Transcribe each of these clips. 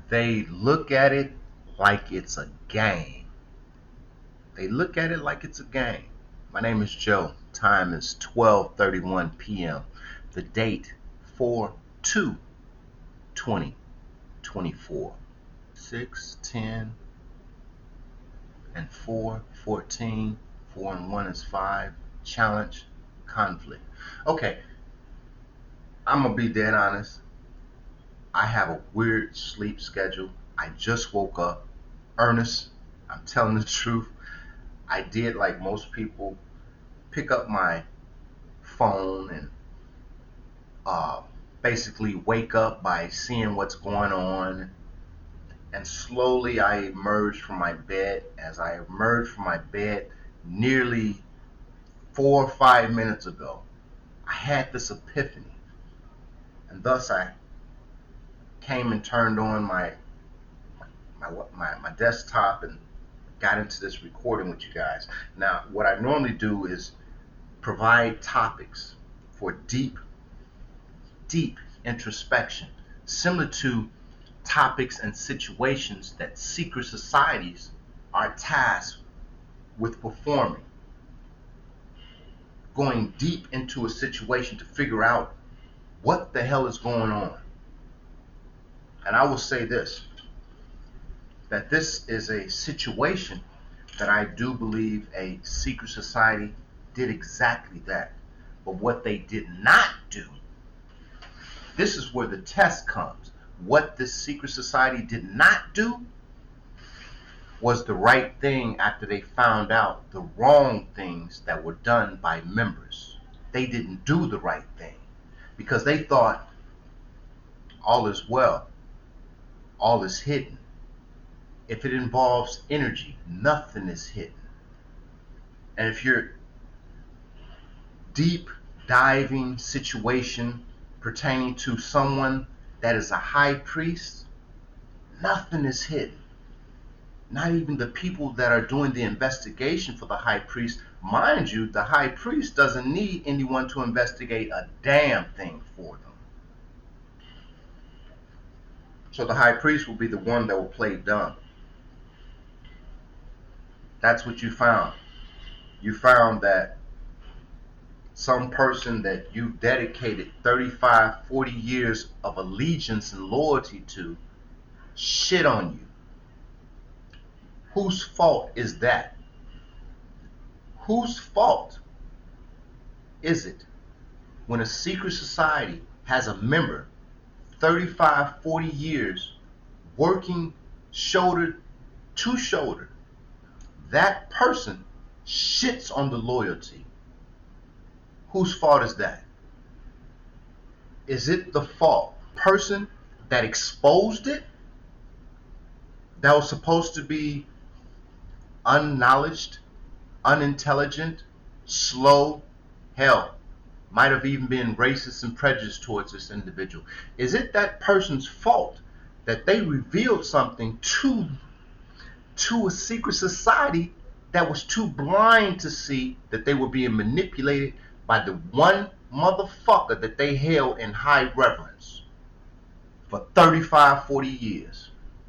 They look at it like it's a game. They look at it like it's a game. My name is Joe. Time is 12:31 p.m. The date 4/2/2024. 6, 10, and 4, 14. 4 and 1 is 5. Challenge, conflict. Okay, I'm gonna be dead honest. I have a weird sleep schedule. I just woke up. Ernest, I'm telling the truth. I did, like most people, pick up my phone and uh, basically wake up by seeing what's going on. And slowly I emerged from my bed. As I emerged from my bed nearly 4 or 5 minutes ago, I had this epiphany. And thus I came and turned on my desktop and got into this recording with you guys. Now, what I normally do is provide topics for deep introspection, similar to topics and situations that secret societies are tasked with performing. Going deep into a situation to figure out what the hell is going on. And I will say this, that this is a situation that I do believe a secret society did exactly that. But what they did not do, this is where the test comes. What this secret society did not do was the right thing after they found out the wrong things that were done by members. They didn't do the right thing because they thought all is well, all is hidden. If it involves energy, nothing is hidden. And if you're deep diving situation pertaining to someone that is a high priest, nothing is hidden. Not even the people that are doing the investigation for the high priest. Mind you, the high priest doesn't need anyone to investigate a damn thing for them. So the high priest will be the one that will play dumb. That's what you found. You found that some person that you've dedicated 35, 40 years of allegiance and loyalty to shit on you. Whose fault is that? Whose fault is it when a secret society has a member 35, 40 years working shoulder to shoulder? That person shits on the loyalty. Whose fault is that? Is it the fault person that exposed it, that was supposed to be unknowledged, unintelligent, slow, hell, might have even been racist and prejudiced towards this individual? Is it that person's fault that they revealed something to a secret society that was too blind to see that they were being manipulated by the one motherfucker that they held in high reverence for 35, 40 years?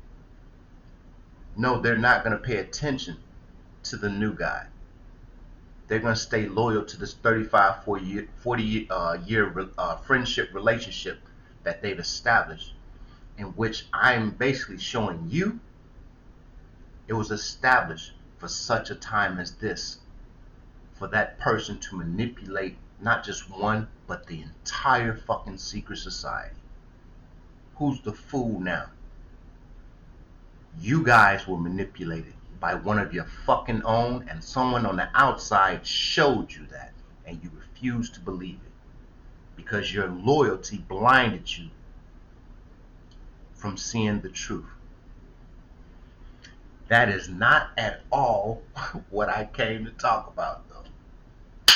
No, they're not going to pay attention to the new guy. They're going to stay loyal to this 35, 40 year friendship relationship that they've established, in which I'm basically showing you it was established for such a time as this, for that person to manipulate not just one, but the entire fucking secret society. Who's the fool now? You guys were manipulated by one of your fucking own, and someone on the outside showed you that, and you refused to believe it because your loyalty blinded you from seeing the truth. That is not at all what I came to talk about, though.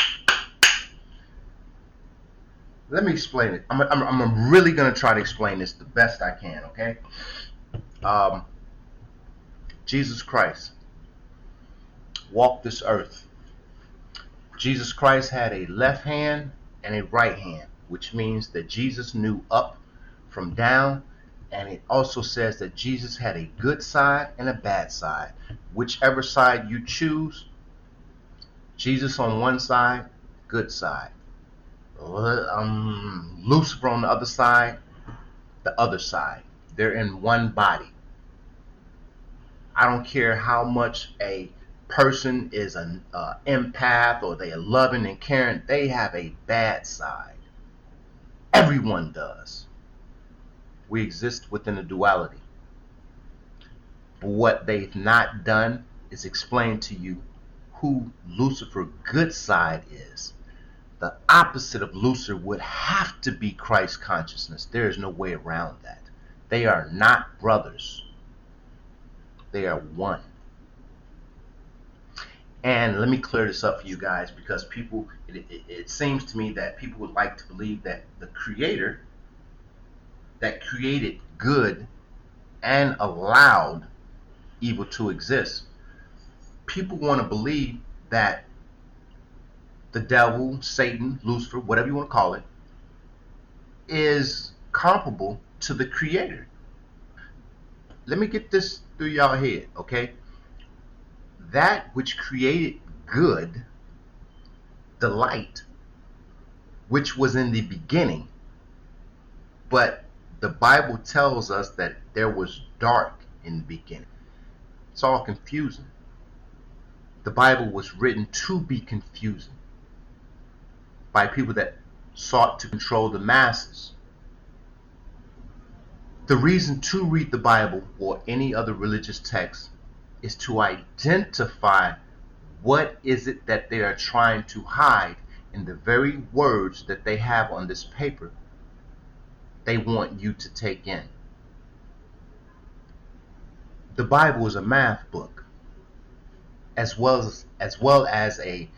Let me explain it. I'm really going to try to explain this the best I can, okay? Jesus Christ walked this earth. Jesus Christ had a left hand and a right hand, which means that Jesus knew up from down, And it also says that Jesus had a good side and a bad side. Whichever side you choose, Jesus on one side, good side. Lucifer on the other side, the other side. They're in one body. I don't care how much a person is an empath or they are loving and caring, they have a bad side. Everyone does. We exist within a duality. But what they've not done is explain to you who Lucifer's good side is. The opposite of Lucifer would have to be Christ consciousness. There is no way around that. They are not brothers. They are one. And let me clear this up for you guys, because people, it seems to me that people would like to believe that the creator that created good and allowed evil to exist, people want to believe that the devil, Satan, Lucifer, whatever you want to call it, is comparable to the creator. Let me get this through y'all head, okay? That which created good, the light, which was in the beginning, but the Bible tells us that there was dark in the beginning. It's all confusing. The Bible was written to be confusing by people that sought to control the masses. The reason to read the Bible or any other religious text is to identify what is it that they are trying to hide in the very words that they have on this paper they want you to take in. The Bible is a math book, as well as a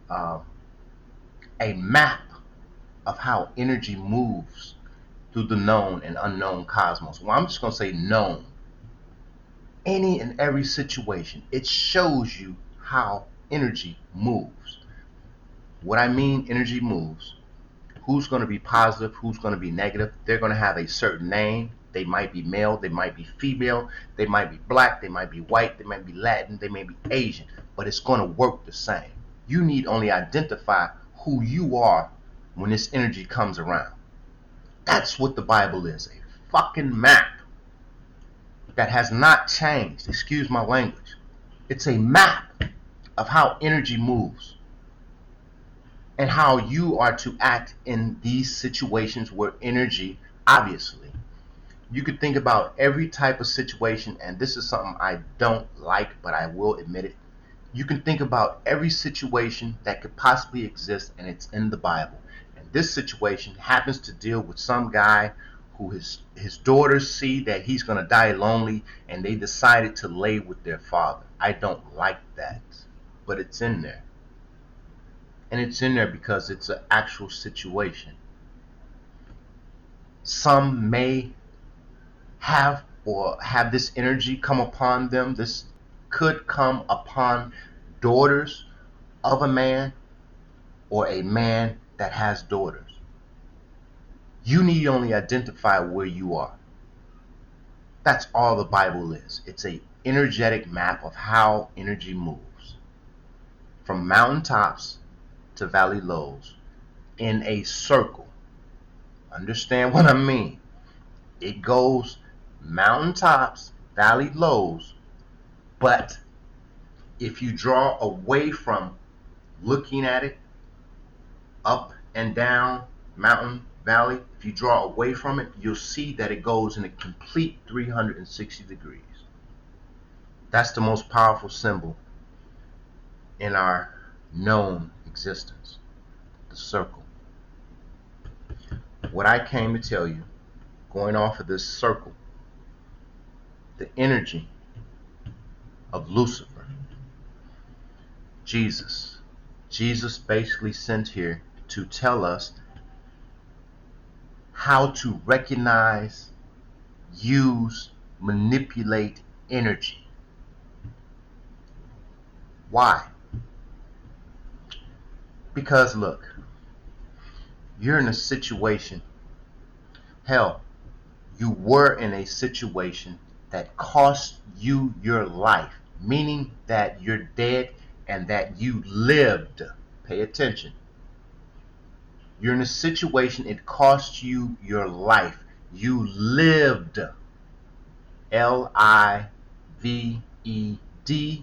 map of how energy moves through the known and unknown cosmos. Well, I'm just going to say known. Any and every situation, it shows you how energy moves. What I mean energy moves, who's going to be positive, who's going to be negative. They're going to have a certain name. They might be male, they might be female, they might be black, they might be white, they might be Latin, they may be Asian, but it's going to work the same. You need only identify who you are when this energy comes around. That's what the Bible is, a fucking map that has not changed. Excuse my language. It's a map of how energy moves and how you are to act in these situations where energy, obviously, you could think about every type of situation, and this is something I don't like, but I will admit it. You can think about every situation that could possibly exist, and it's in the Bible. And this situation happens to deal with some guy who his daughters see that he's going to die lonely, and they decided to lay with their father. I don't like that, but it's in there. And it's in there because it's an actual situation. Some may have this energy come upon them. This could come upon daughters of a man or a man that has daughters. You need only identify where you are. That's all the Bible is. It's an energetic map of how energy moves from mountaintops to valley lows in a circle. Understand what I mean? It goes mountaintops, valley lows, but if you draw away from looking at it, up and down, mountain, valley, if you draw away from it, you'll see that it goes in a complete 360 degrees. That's the most powerful symbol in our known existence, the circle. What I came to tell you, going off of this circle, the energy of Lucifer, Jesus basically sent here to tell us how to recognize, use, manipulate energy. Why? Because look, you're in a situation, hell, you were in a situation that cost you your life, meaning that you're dead and that you lived. Pay attention. You're in a situation, it cost you your life. You lived. Lived.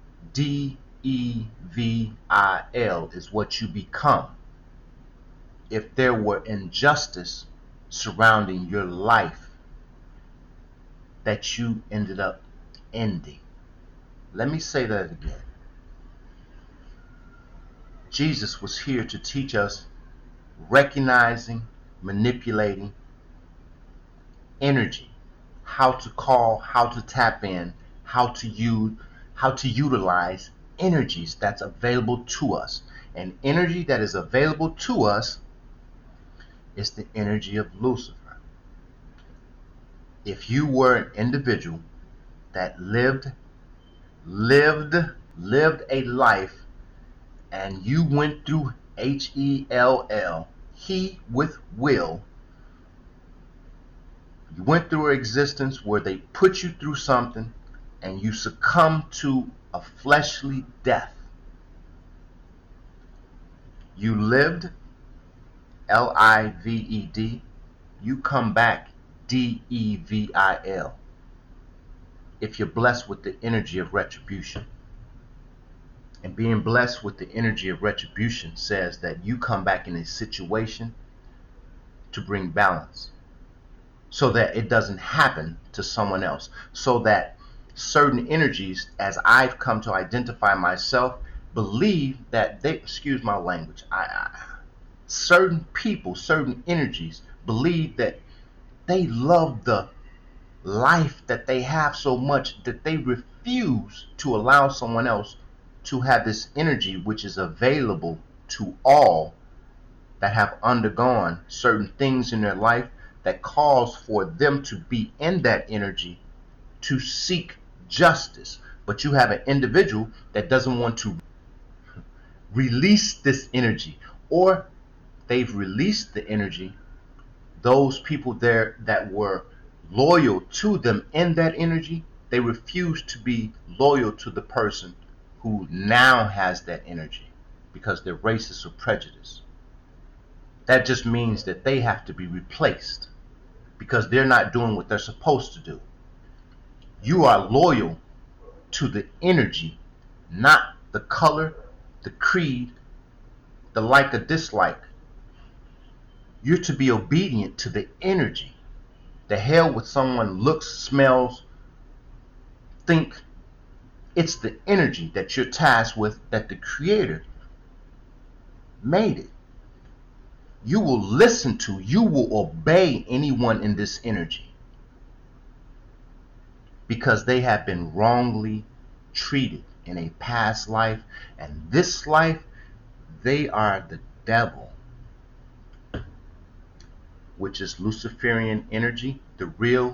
Devil is what you become. If there were injustice surrounding your life that you ended up ending. Let me say that again. Jesus was here to teach us recognizing, manipulating energy, how to call, how to tap in, how to utilize energies that's available to us. And energy that is available to us is the energy of Lucifer. If you were an individual that lived a life and you went through HELL, he with will, you went through an existence where they put you through something and you succumb to a fleshly death. You lived, LIVED, you come back, DEVIL, if you're blessed with the energy of retribution. And being blessed with the energy of retribution says that you come back in a situation to bring balance, so that it doesn't happen to someone else, so that certain energies, as I've come to identify myself, believe that they, excuse my language, certain people, certain energies believe that they love the life that they have so much that they refuse to allow someone else to have this energy, which is available to all that have undergone certain things in their life that calls for them to be in that energy to seek justice. But you have an individual that doesn't want to release this energy, or they've released the energy. Those people there that were loyal to them in that energy, they refuse to be loyal to the person who now has that energy because they're racist or prejudiced. That just means that they have to be replaced because they're not doing what they're supposed to do. You are loyal to the energy, not the color, the creed, the like or dislike. You're to be obedient to the energy. The hell with someone looks, smells, think. It's the energy that you're tasked with, that the Creator made it. You will listen to, you will obey anyone in this energy because they have been wrongly treated in a past life, and this life they are the devil, which is Luciferian energy. The real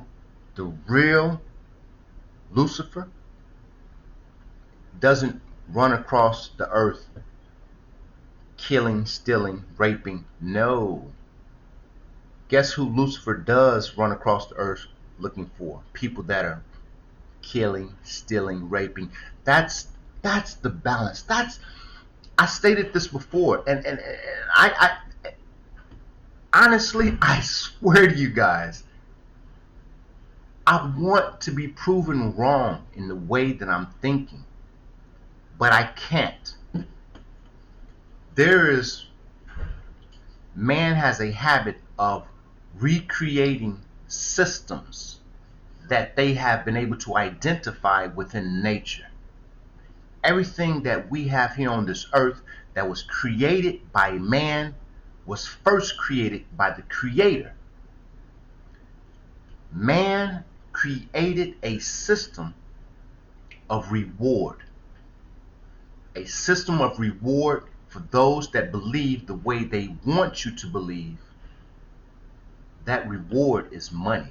Lucifer doesn't run across the earth killing, stealing, raping. No. Guess who Lucifer does run across the earth looking for? People that are killing, stealing, raping. That's the balance. I stated this before, and I honestly, I swear to you guys, I want to be proven wrong in the way that I'm thinking, but I can't. Man has a habit of recreating systems that they have been able to identify within nature. Everything that we have here on this earth that was created by man was first created by the Creator. Man created a system of reward. A system of reward for those that believe the way they want you to believe. That reward is money.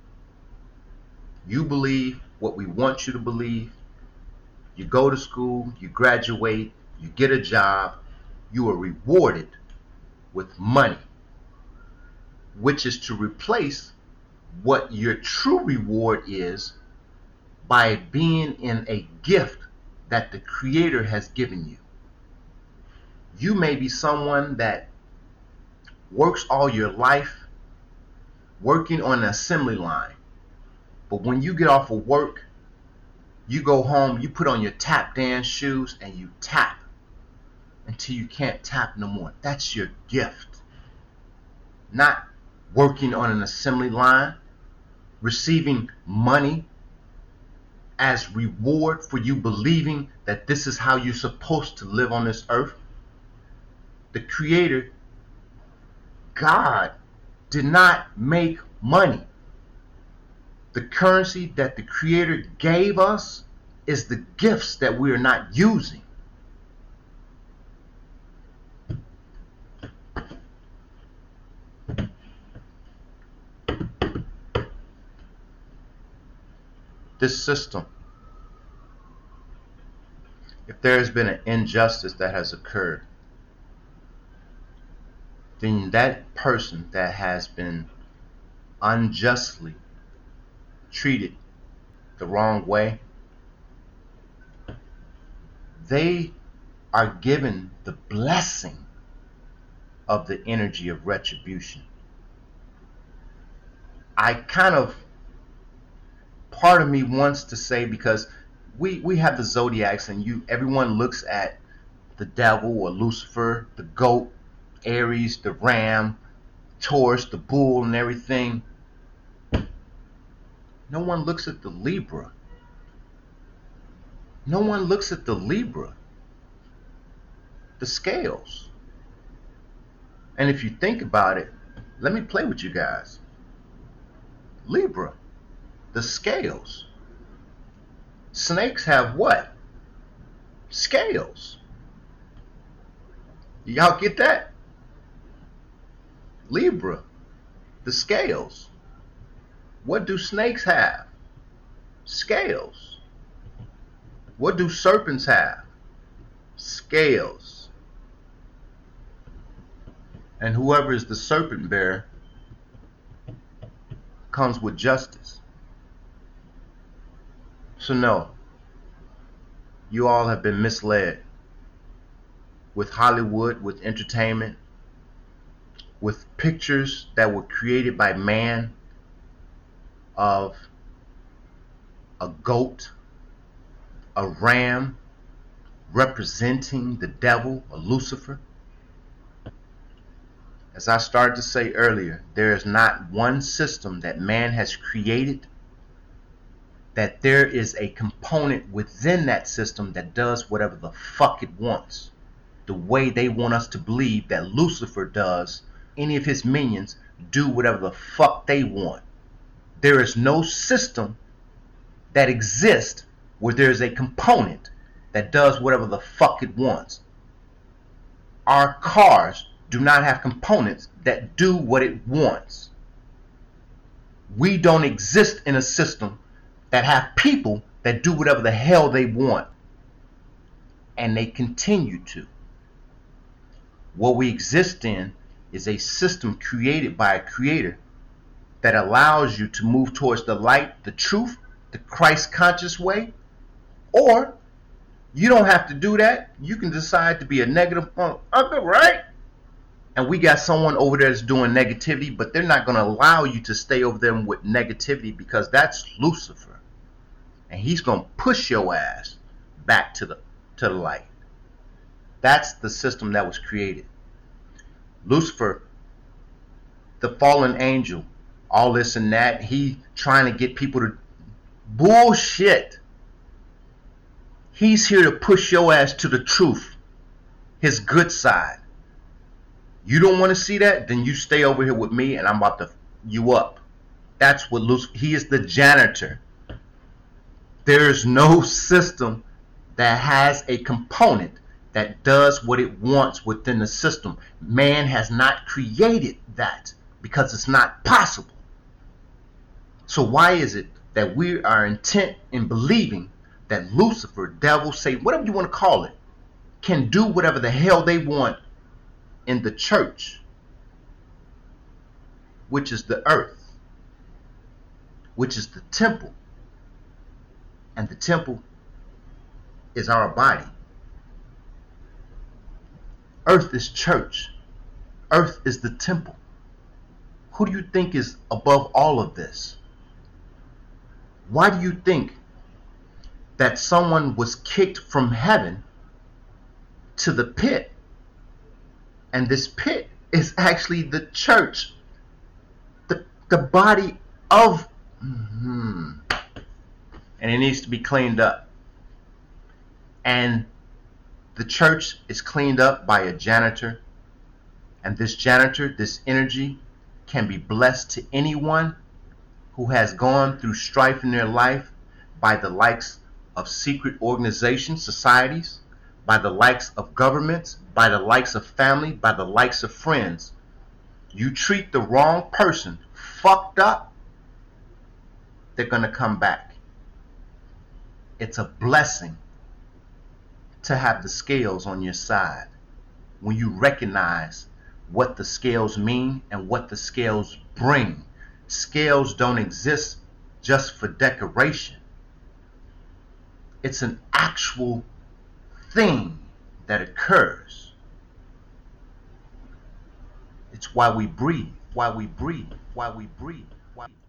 You believe what we want you to believe. You go to school, you graduate, you get a job, you are rewarded with money, which is to replace what your true reward is by being in a gift that the Creator has given you. You may be someone that works all your life working on an assembly line, but when you get off of work, you go home, you put on your tap dance shoes and you tap until you can't tap no more. That's your gift. Not working on an assembly line, receiving money as reward for you believing that this is how you're supposed to live on this earth. The Creator, God, did not make money. The currency that the Creator gave us is the gifts that we are not using. This system, if there has been an injustice that has occurred, then that person that has been unjustly treated the wrong way, they are given the blessing of the energy of retribution. Part of me wants to say, because we have the zodiacs, and everyone looks at the devil or Lucifer, the goat, Aries, the ram, Taurus, the bull, and everything. No one looks at the Libra. No one looks at the Libra, the scales. And if you think about it, let me play with you guys. Libra, the scales. Snakes have what? Scales. Y'all get that? Libra, the scales. What do snakes have? Scales. What do serpents have? Scales. And whoever is the serpent bearer comes with justice. So no, you all have been misled with Hollywood, with entertainment, with pictures that were created by man of a goat, a ram representing the devil, or Lucifer. As I started to say earlier, there is not one system that man has created that there is a component within that system that does whatever the fuck it wants. The way they want us to believe that Lucifer does, any of his minions do whatever the fuck they want. There is no system that exists where there is a component that does whatever the fuck it wants. Our cars do not have components that do what it wants. We don't exist in a system that have people that do whatever the hell they want, and they continue to. What we exist in is a system created by a creator that allows you to move towards the light, the truth, the Christ conscious way. Or you don't have to do that. You can decide to be a negative motherfucker, right? And we got someone over there that's doing negativity, but they're not going to allow you to stay over them with negativity, because that's Lucifer. And he's going to push your ass back to the light. That's the system that was created. Lucifer, the fallen angel, all this and that, he trying to get people to bullshit. He's here to push your ass to the truth, his good side. You don't want to see that? Then you stay over here with me, and I'm about to you up. That's what Lucifer, he is the janitor. There is no system that has a component that does what it wants within the system. Man has not created that, because it's not possible. So why is it that we are intent in believing that Lucifer, devil, Satan, whatever you want to call it, can do whatever the hell they want in the church, which is the earth? which is the temple. And the temple is our body. Earth is church. Earth is the temple. Who do you think is above all of this? Why do you think that someone was kicked from heaven to the pit? And this pit is actually the church, the body of, and it needs to be cleaned up. And the church is cleaned up by a janitor, and this janitor, this energy, can be blessed to anyone who has gone through strife in their life by the likes of secret organizations, societies, by the likes of governments, by the likes of family, by the likes of friends. You treat the wrong person fucked up, they're going to come back. It's a blessing to have the scales on your side when you recognize what the scales mean and what the scales bring. Scales don't exist just for decoration. It's an actual thing that occurs. It's why we breathe, why we breathe, why we breathe.